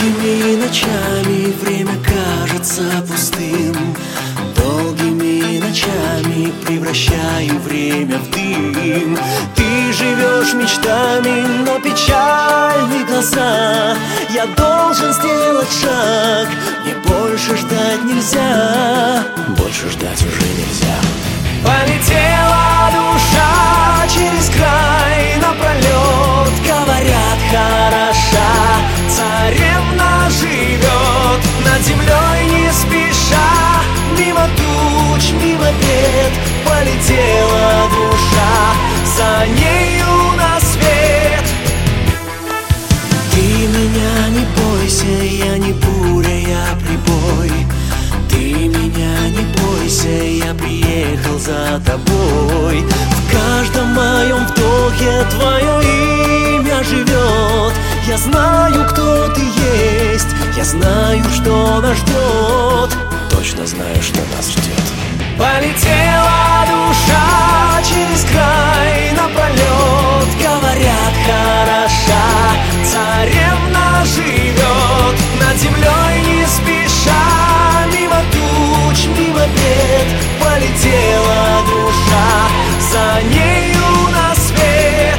Долгими ночами время кажется пустым. Долгими ночами превращаю время в дым. Ты живешь мечтами, но печальны глаза. Я должен сделать шаг, мне больше ждать нельзя. Больше ждать уже нельзя. Полетела душа через край напролет. Говорят, хороша царевна живет над землей не спеша. Мимо туч, мимо бед полетела душа, за нею на свет. Ты меня не бойся, я не буря, я прибой. Ты меня не бойся, я приехал за тобой. В каждом моем вдохе твое имя живет. Я знаю, кто ты есть, я знаю, что нас ждет. Точно знаю, что нас ждет. Полетела душа через край напролет. Говорят, хороша царевна живет над землей не спеша. Мимо туч, мимо бед полетела душа, за нею на свет.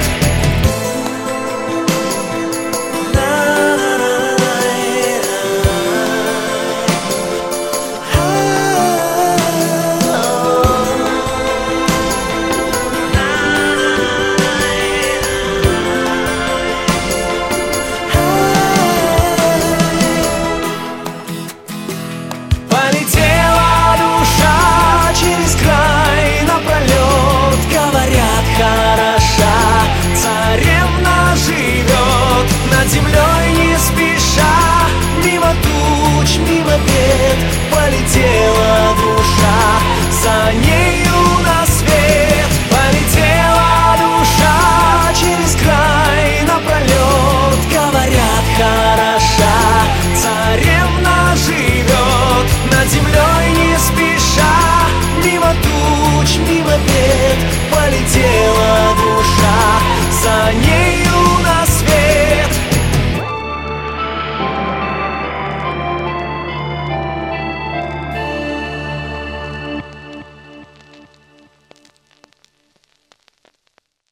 Землей не спеша, мимо туч, мимо бед полетела душа, за нею на свет. Полетела душа через край напролет. Говорят, хороша царевна живет над землей не спеша. Мимо туч, мимо бед полетела